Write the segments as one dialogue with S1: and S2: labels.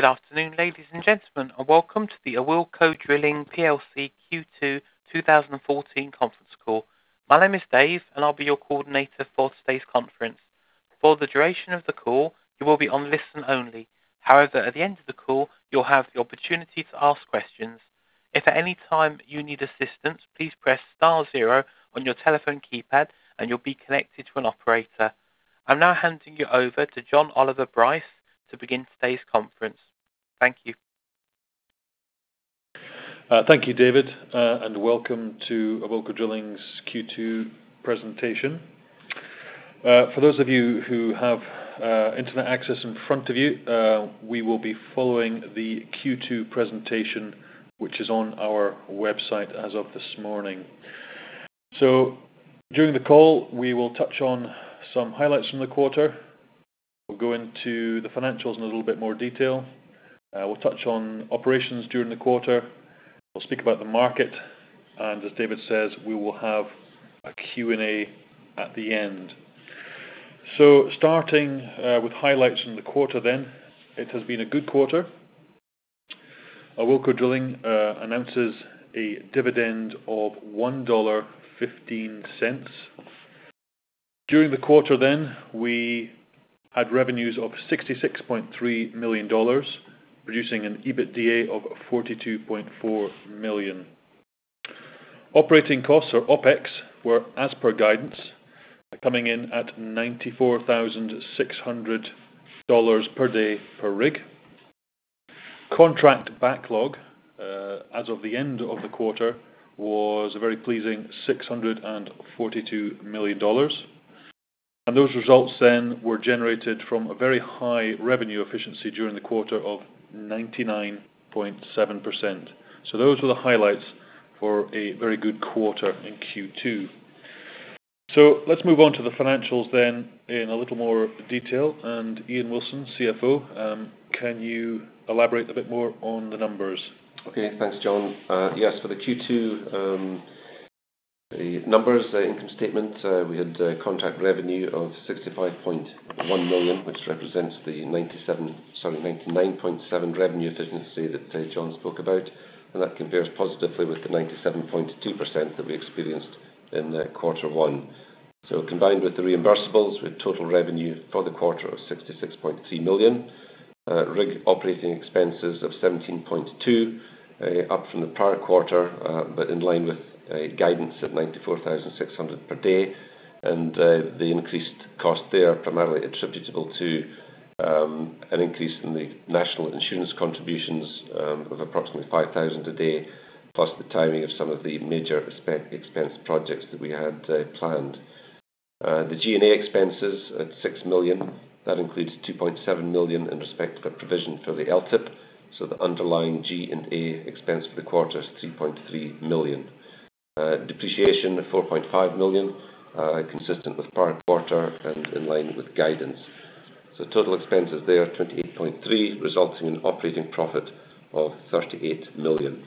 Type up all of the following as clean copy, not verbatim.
S1: Good afternoon, ladies and gentlemen, and welcome to the Awilco Drilling PLC Q2 2014 conference call. My name is Dave, and I'll be your coordinator for today's conference. For the duration of the call, you will be on listen only. However, at the end of the call, you'll have the opportunity to ask questions. If at any time you need assistance, please press *0 on your telephone keypad, and you'll be connected to an operator. I'm now handing you over to John Oliver Bryce to begin today's conference. Thank you.
S2: Thank you, David, and welcome to Awilco Drilling's Q2 presentation. For those of you who have internet access in front of you, we will be following the Q2 presentation, which is on our website as of this morning. So, during the call, we will touch on some highlights from the quarter. We'll go into the financials in a little bit more detail. We'll touch on operations during the quarter. We'll speak about the market. And as David says, we will have a Q&A at the end. So starting with highlights from the quarter then, it has been a good quarter. Awilco Drilling announces a dividend of $1.15. During the quarter then, we had revenues of $66.3 million, producing an EBITDA of $42.4 million. Operating costs, or OPEX, were as per guidance, coming in at $94,600 per day per rig. Contract backlog, as of the end of the quarter, was a very pleasing $642 million. And those results then were generated from a very high revenue efficiency during the quarter of 99.7%. So those were the highlights for a very good quarter in Q2. So let's move on to the financials then in a little more detail. And Ian Wilson, CFO, can you elaborate a bit more on the numbers?
S3: Okay, thanks, John. Yes, for the Q2 the numbers, income statement, we had contract revenue of $65.1 million, which represents the 99.7 revenue efficiency that John spoke about, and that compares positively with the 97.2% that we experienced in quarter one. So combined with the reimbursables, we had total revenue for the quarter of $66.3 million, rig operating expenses of $17.2 million, up from the prior quarter, but in line with guidance at $94,600 per day, and the increased cost there primarily attributable to an increase in the national insurance contributions of approximately $5,000 a day, plus the timing of some of the major expense projects that we had planned. The G&A expenses at $6 million, that includes $2.7 million in respect of a provision for the LTIP, so the underlying G&A expense for the quarter is $3.3 million. Depreciation of $4.5 million, consistent with prior quarter and in line with guidance. So total expenses there, $28.3 million, resulting in operating profit of $38 million.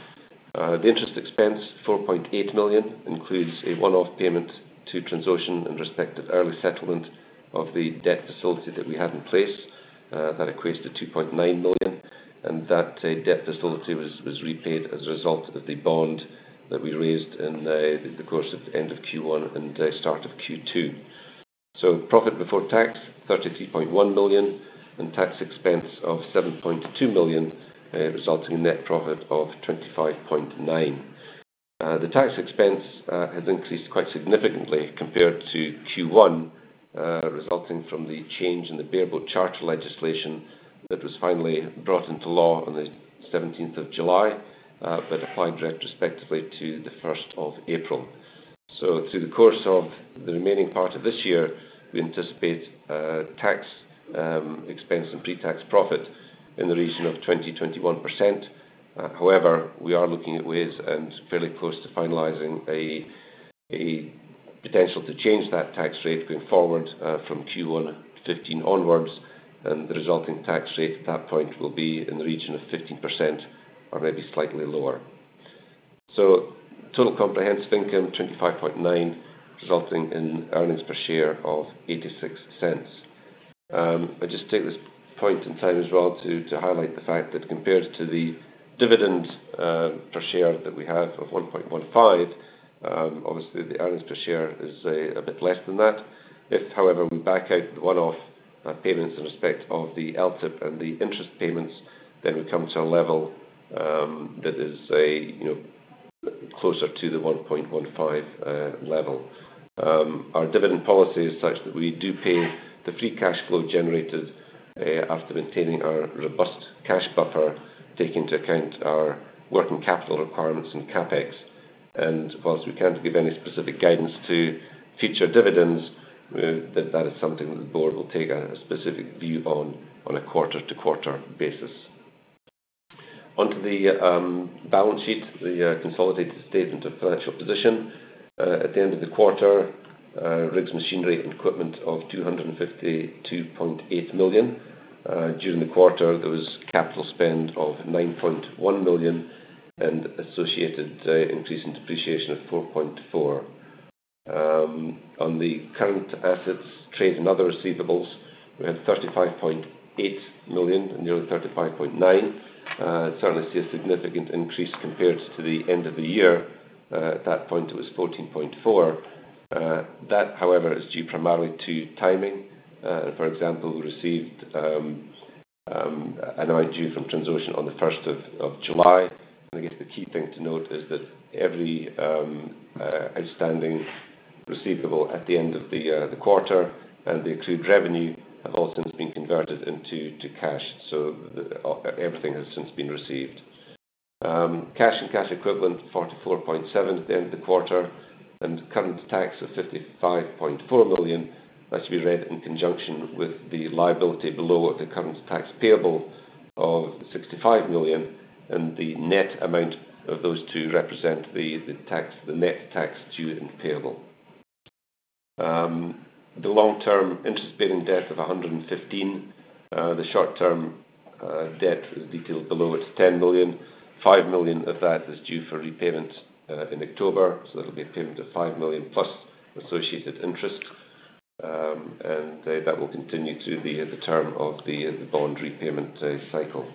S3: The interest expense, $4.8 million, includes a one-off payment to Transocean in respect of early settlement of the debt facility that we had in place. That equates to $2.9 million, and that debt facility was repaid as a result of the bond that we raised in the course of the end of Q1 and the start of Q2. So profit before tax, $33.1 million, and tax expense of $7.2 million, resulting in net profit of $25.9 million. The tax expense has increased quite significantly compared to Q1, resulting from the change in the bareboat charter legislation that was finally brought into law on the 17th of July, but applied retrospectively to the 1st of April. So through the course of the remaining part of this year, we anticipate tax expense and pre-tax profit in the region of 20-21%. However, we are looking at ways and fairly close to finalising a potential to change that tax rate going forward from Q1 15 onwards, and the resulting tax rate at that point will be in the region of 15% or maybe slightly lower. So total comprehensive income 25.9, resulting in earnings per share of 86 cents. I just take this point in time as well to highlight the fact that compared to the dividend per share that we have of 1.15, obviously the earnings per share is a bit less than that. If, however, we back out the one-off payments in respect of the LTIP and the interest payments, then we come to a level that is closer to the 1.15 level. Our dividend policy is such that we do pay the free cash flow generated after maintaining our robust cash buffer, taking into account our working capital requirements and CapEx. And whilst we can't give any specific guidance to future dividends, that is something that the board will take a specific view on a quarter-to-quarter basis. Onto the balance sheet, the consolidated statement of financial position. At the end of the quarter, rigs, machinery, and equipment of $252.8 million. During the quarter, there was capital spend of $9.1 million and associated increase in depreciation of $4.4 million. On the current assets, trade and other receivables, we had $35.8 million and nearly $35.9 million. Certainly see a significant increase compared to the end of the year. At that point, it was $14.4 million. That, however, is due primarily to timing. For example, we received an amount due from Transocean on the 1st of July. And I guess the key thing to note is that every outstanding receivable at the end of the quarter and the accrued revenue have all since been converted into cash. So everything has since been received. Cash and cash equivalent 44.7 at the end of the quarter, and current tax of $55.4 million. That should be read in conjunction with the liability below the current tax payable of $65 million, and the net amount of those two represent the net tax due and payable. The long-term interest-bearing debt of $115 million. The short-term debt is detailed below. It's $10 million. $5 million of that is due for repayment in October, so that'll be a payment of $5 million plus associated interest, and that will continue through the term of the bond repayment cycle.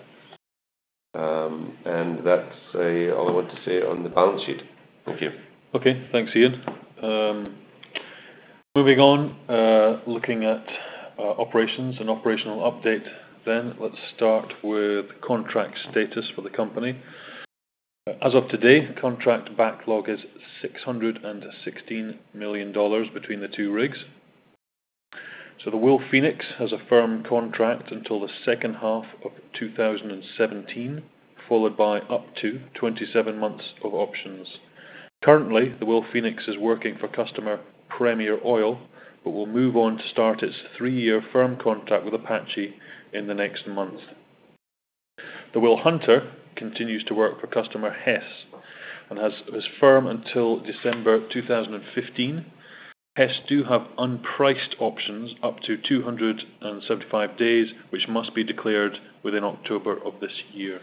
S3: And that's all I want to say on the balance sheet. Thank you.
S2: Okay, thanks, Ian. Moving on, looking at operations and operational update then. Let's start with contract status for the company. As of today, contract backlog is $616 million between the two rigs. So the WilPhoenix has a firm contract until the second half of 2017, followed by up to 27 months of options. Currently, the WilPhoenix is working for customer Premier Oil, but will move on to start its 3-year firm contract with Apache in the next month. The WilHunter continues to work for customer Hess and is firm until December 2015. Hess do have unpriced options up to 275 days, which must be declared within October of this year.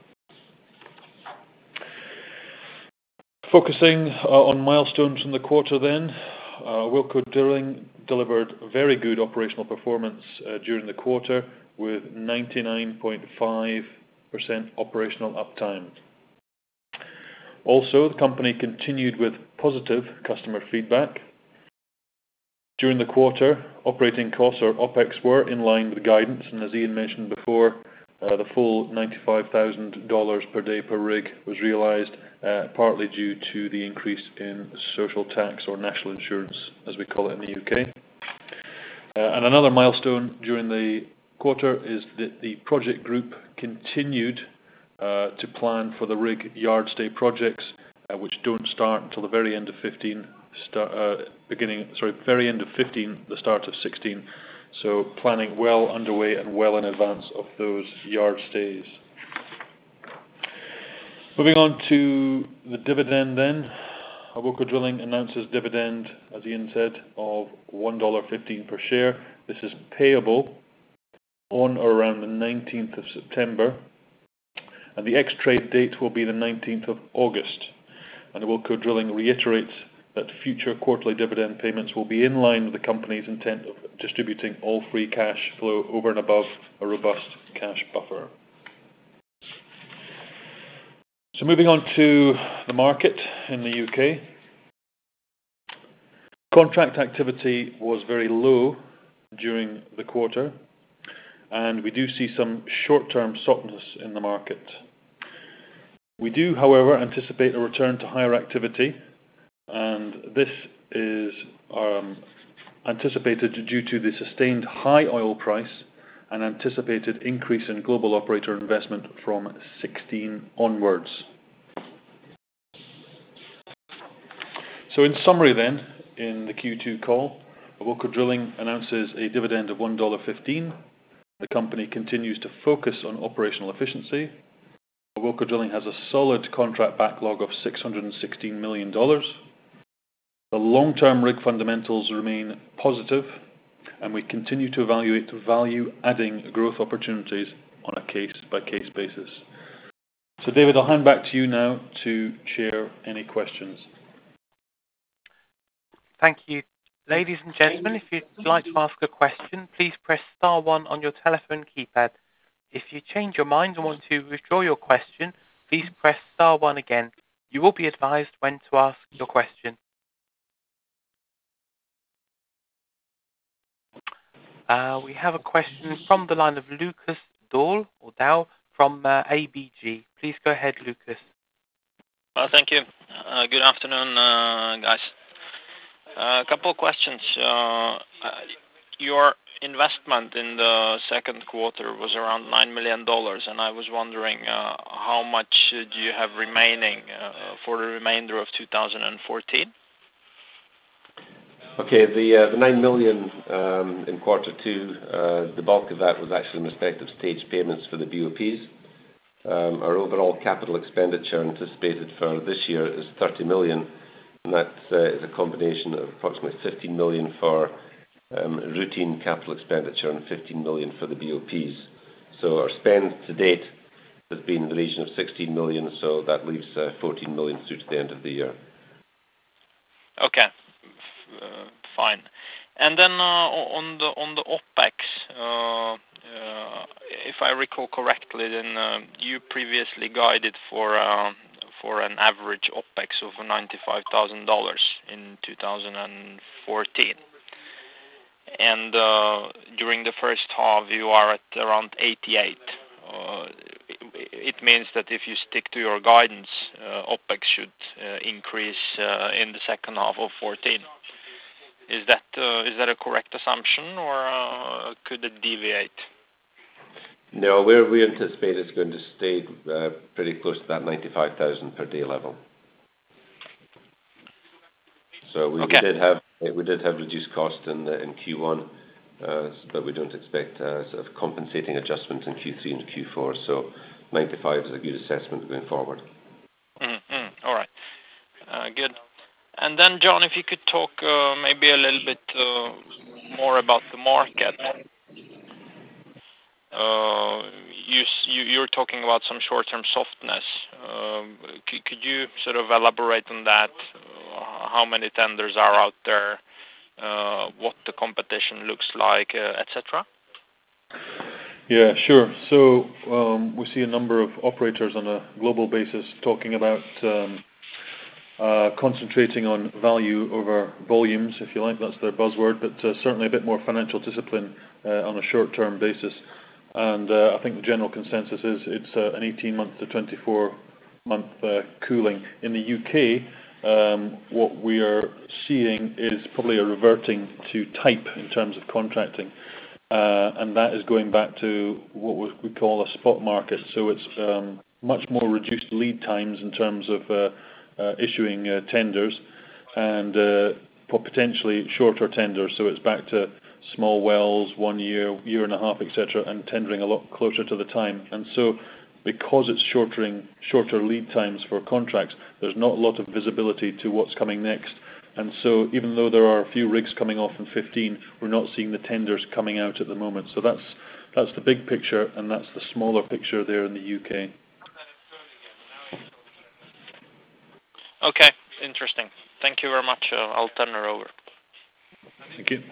S2: Focusing on milestones from the quarter then, Awilco Drilling delivered very good operational performance during the quarter with 99.5% operational uptime. Also, the company continued with positive customer feedback. During the quarter, operating costs or OPEX were in line with guidance, and as Ian mentioned before, the full $95,000 per day per rig was realized, partly due to the increase in social tax or national insurance, as we call it in the UK. And another milestone during the quarter is that the project group continued to plan for the rig yard stay projects, which don't start until the very end of 15, very end of 15, the start of 16. So planning well underway and well in advance of those yard stays. Moving on to the dividend then. Awilco Drilling announces dividend, as Ian said, of $1.15 per share. This is payable on or around the 19th of September, and the ex-trade date will be the 19th of August. And Awilco Drilling reiterates that future quarterly dividend payments will be in line with the company's intent of distributing all free cash flow over and above a robust cash buffer. So moving on to the market in the UK. Contract activity was very low during the quarter, and we do see some short-term softness in the market. We do, however, anticipate a return to higher activity, and this is anticipated due to the sustained high oil price and anticipated increase in global operator investment from 2016 onwards. So in summary then, in the Q2 call, Awilco Drilling announces a dividend of $1.15. The company continues to focus on operational efficiency. Awilco Drilling has a solid contract backlog of $616 million. The long-term rig fundamentals remain positive, and we continue to evaluate value-adding growth opportunities on a case-by-case basis. So David, I'll hand back to you now to share any questions.
S1: Thank you. Ladies and gentlemen, if you'd like to ask a question, please press star 1 on your telephone keypad. If you change your mind and want to withdraw your question, please press star 1 again. You will be advised when to ask your question. We have a question from the line of Lucas Dow from ABG. Please go ahead, Lucas.
S4: Thank you. Good afternoon, guys. A couple of questions. Your investment in the second quarter was around $9 million, and I was wondering how much do you have remaining for the remainder of 2014?
S3: Okay, the 9 million in quarter two, the bulk of that was actually in respect of stage payments for the BOPs. Our overall capital expenditure anticipated for this year is 30 million, and that is a combination of approximately 15 million for routine capital expenditure and 15 million for the BOPs. So our spend to date has been in the region of 16 million, so that leaves 14 million through to the end of the year.
S4: Okay. Fine. And then on the OPEX, if I recall correctly, then you previously guided for an average OPEX of $95,000 in 2014. And during the first half, you are at around 88. It means that if you stick to your guidance, OPEX should increase in the second half of 14. Is that a correct assumption, or could it deviate?
S3: No, we anticipate it's going to stay pretty close to that 95,000 per day level. So we did have reduced cost in Q1, but we don't expect sort of compensating adjustments in Q3 and Q4. So 95 is a good assessment going forward.
S4: All right. Good. And then, John, if you could talk maybe a little bit more about the market. You're talking about some short-term softness. Could you sort of elaborate on that? How many tenders are out there? What the competition looks like, etc.?
S2: Yeah, sure. So we see a number of operators on a global basis talking about concentrating on value over volumes, if you like. That's their buzzword, but certainly a bit more financial discipline on a short-term basis. And I think the general consensus is it's an 18-month to 24-month cooling. In the UK, what we are seeing is probably a reverting to type in terms of contracting. And that is going back to what we call a spot market. So it's much more reduced lead times in terms of issuing tenders and potentially shorter tenders. So it's back to small wells, 1 year, year and a half, etc., and tendering a lot closer to the time. And so because it's shorter lead times for contracts, there's not a lot of visibility to what's coming next. And so even though there are a few rigs coming off in 15, we're not seeing the tenders coming out at the moment. So that's the big picture, and that's the smaller picture there in the UK.
S4: Okay. Interesting. Thank you very much. I'll turn it over.
S2: Thank you.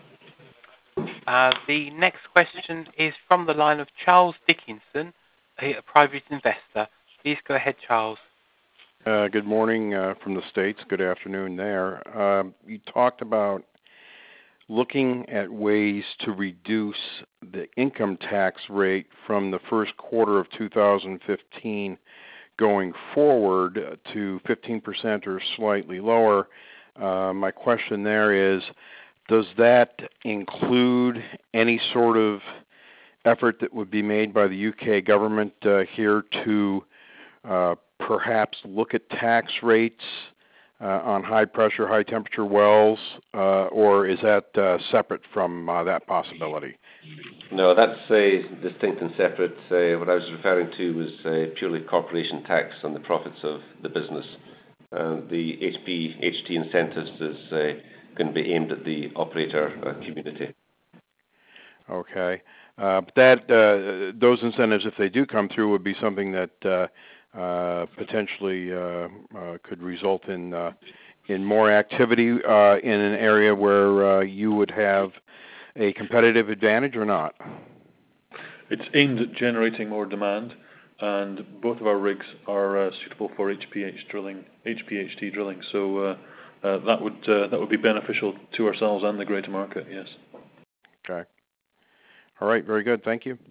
S1: The next question is from the line of Charles Dickinson, a private investor. Please go ahead, Charles.
S5: Good morning from the States. Good afternoon there. You talked about looking at ways to reduce the income tax rate from the first quarter of 2015 going forward to 15% or slightly lower. My question there is, does that include any sort of effort that would be made by the UK government here to perhaps look at tax rates on high-pressure, high-temperature wells, or is that separate from that possibility?
S3: No, that's distinct and separate. What I was referring to was purely corporation tax on the profits of the business. The HT incentives is going to be aimed at the operator community.
S5: Okay. But those incentives, if they do come through, would be something that potentially could result in more activity in an area where you would have a competitive advantage or not?
S2: It's aimed at generating more demand, and both of our rigs are suitable for HPHT drilling. So that would be beneficial to ourselves and the greater market. Yes.
S5: Okay. All right. Very good. Thank you.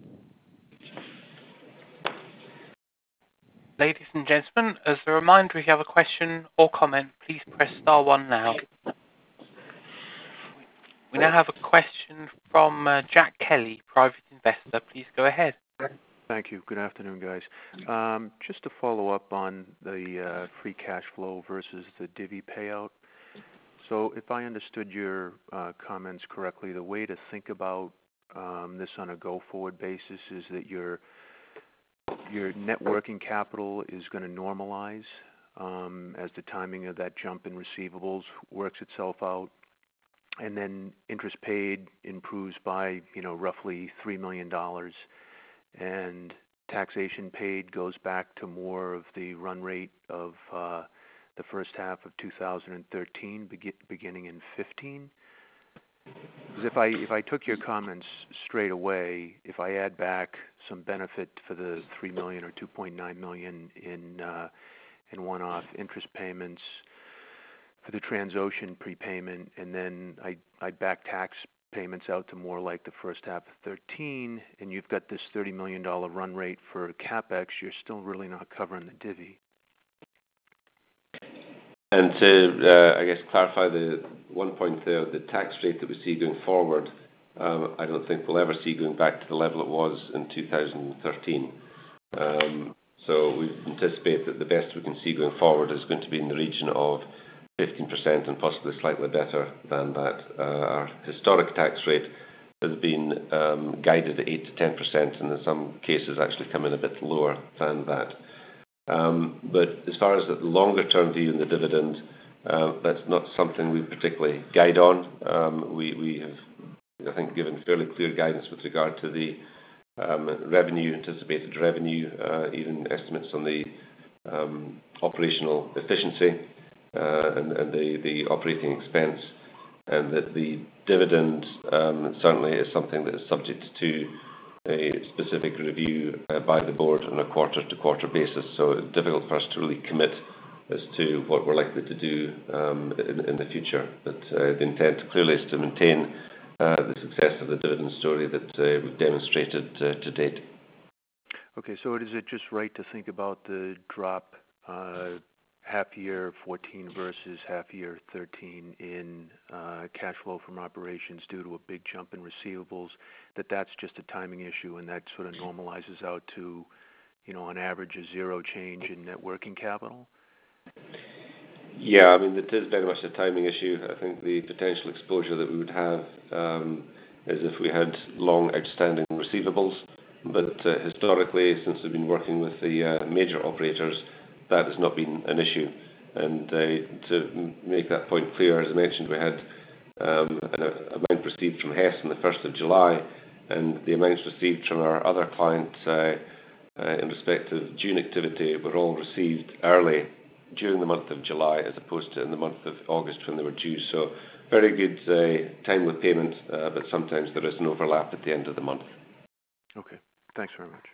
S1: Ladies and gentlemen, as a reminder, if you have a question or comment, please press star 1 now. We now have a question from Jack Kelly, private investor. Please go ahead.
S6: Thank you. Good afternoon, guys. Just to follow up on the free cash flow versus the divvy payout. So if I understood your comments correctly, the way to think about this on a go-forward basis is that your net working capital is going to normalize as the timing of that jump in receivables works itself out, and then interest paid improves by roughly $3 million, and taxation paid goes back to more of the run rate of the first half of 2013, beginning in 15. Because if I took your comments straight away, if I add back some benefit for the $3 million or $2.9 million in one-off interest payments for the Transocean prepayment, and then I back tax payments out to more like the first half of 13, and you've got this $30 million run rate for CapEx, you're still really not covering the divvy.
S3: And to, I guess, clarify the one point there, the tax rate that we see going forward, I don't think we'll ever see going back to the level it was in 2013. So we anticipate that the best we can see going forward is going to be in the region of 15% and possibly slightly better than that. Our historic tax rate has been guided at 8 to 10%, and in some cases actually come in a bit lower than that. But as far as the longer-term view in the dividend, that's not something we particularly guide on. We have, I think, given fairly clear guidance with regard to the anticipated revenue, even estimates on the operational efficiency and the operating expense, and that the dividend certainly is something that is subject to a specific review by the board on a quarter-to-quarter basis. So it's difficult for us to really commit as to what we're likely to do in the future. But the intent clearly is to maintain the success of the dividend story that we've demonstrated to date.
S6: Okay, so is it just right to think about the drop half year 14 versus half year 13 in cash flow from operations due to a big jump in receivables, that's just a timing issue and that sort of normalizes out to, on average, a zero change in net working capital?
S3: Yeah, I mean, it is very much a timing issue. I think the potential exposure that we would have is if we had long outstanding receivables. But historically, since we've been working with the major operators, that has not been an issue. And to make that point clear, as I mentioned, we had an amount received from Hess on the 1st of July, and the amounts received from our other clients in respect of June activity were all received early during the month of July as opposed to in the month of August when they were due. So very good timely payment, but sometimes there is an overlap at the end of the month.
S6: Okay. Thanks very much.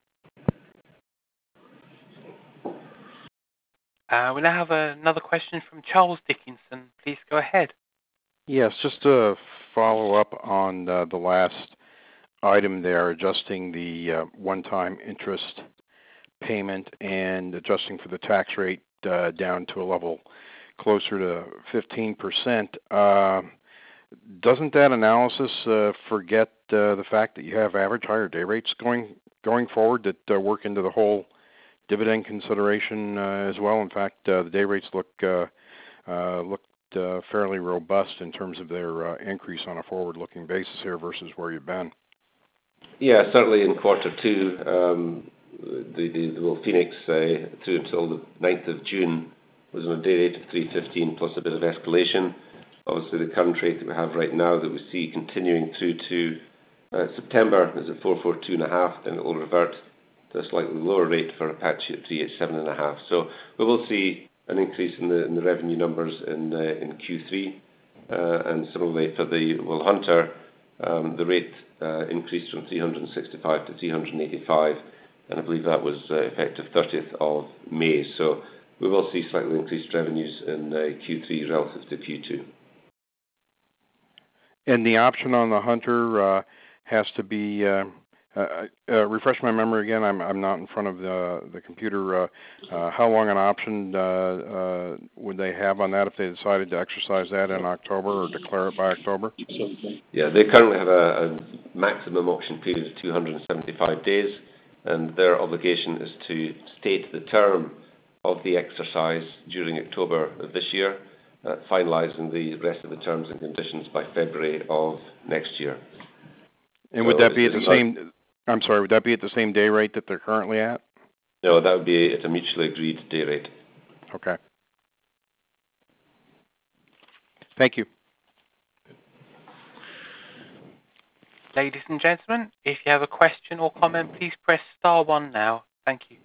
S1: We now have another question from Charles Dickinson. Please go ahead.
S5: Yes, just to follow up on the last item there, adjusting the one-time interest payment and adjusting for the tax rate down to a level closer to 15%. Doesn't that analysis forget the fact that you have average higher day rates going forward that work into the whole dividend consideration as well? In fact, the day rates looked fairly robust in terms of their increase on a forward-looking basis here versus where you've been.
S3: Yeah, certainly in quarter two, the Phoenix through until the 9th of June was on a day rate of 315 plus a bit of escalation. Obviously, the current rate that we have right now that we see continuing through to September is at 442.5, then it will revert to a slightly lower rate for Apache at 387.5. So we will see an increase in the revenue numbers in Q3, and similarly for the Will Hunter, the rate increased from 365 to 385, and I believe that was effective 30th of May. So we will see slightly increased revenues in Q3 relative to Q2.
S5: And the option on the Hunter has to be refresh my memory again. I'm not in front of the computer. How long an option would they have on that if they decided to exercise that in October or declare it by October?
S3: Yeah, they currently have a maximum option period of 275 days, and their obligation is to state the term of the exercise during October of this year, finalising the rest of the terms and conditions by February of next year.
S5: And would that be at the same? I'm sorry. Would that be at the same day rate that they're currently at?
S3: No, that would be at a mutually agreed day rate.
S5: Okay. Thank you.
S1: Ladies and gentlemen, if you have a question or comment, please press star one now. Thank you.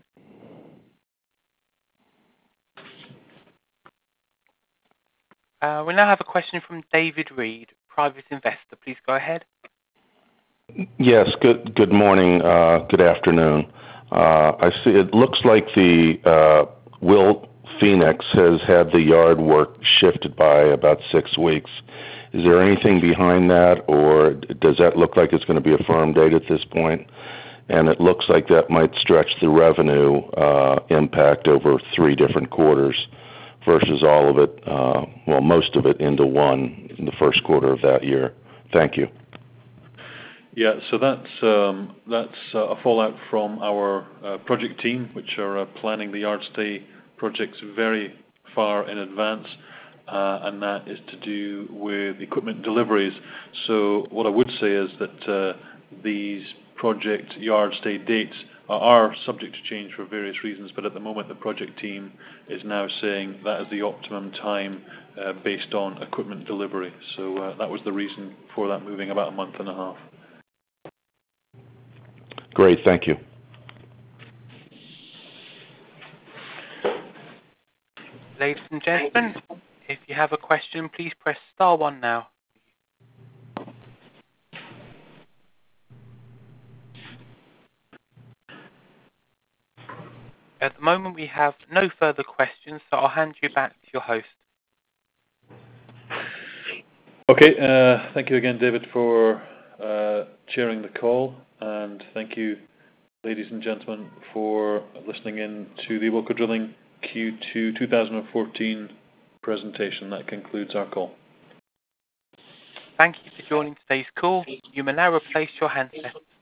S1: We now have a question from David Reed, private investor. Please go ahead.
S7: Yes, good morning, good afternoon. I see it looks like the Will Phoenix has had the yard work shifted by about 6 weeks. Is there anything behind that, or does that look like it's going to be a firm date at this point? And it looks like that might stretch the revenue impact over 3 different quarters versus all of it, well, most of it into one in the first quarter of that year. Thank you.
S2: Yeah, so that's a fallout from our project team, which are planning the yard stay projects very far in advance, and that is to do with equipment deliveries. So what I would say is that these project yard stay dates are subject to change for various reasons, but at the moment the project team is now saying that is the optimum time based on equipment delivery. So that was the reason for that moving about a month and a half.
S7: Great, thank you.
S1: Ladies and gentlemen, if you have a question, please press star one now. At the moment, we have no further questions, so I'll hand you back to your host.
S2: Okay, thank you again, David, for chairing the call, and thank you, ladies and gentlemen, for listening in to the Awilco Drilling Q2 2014 presentation. That concludes our call.
S1: Thank you for joining today's call. You may now replace your handset.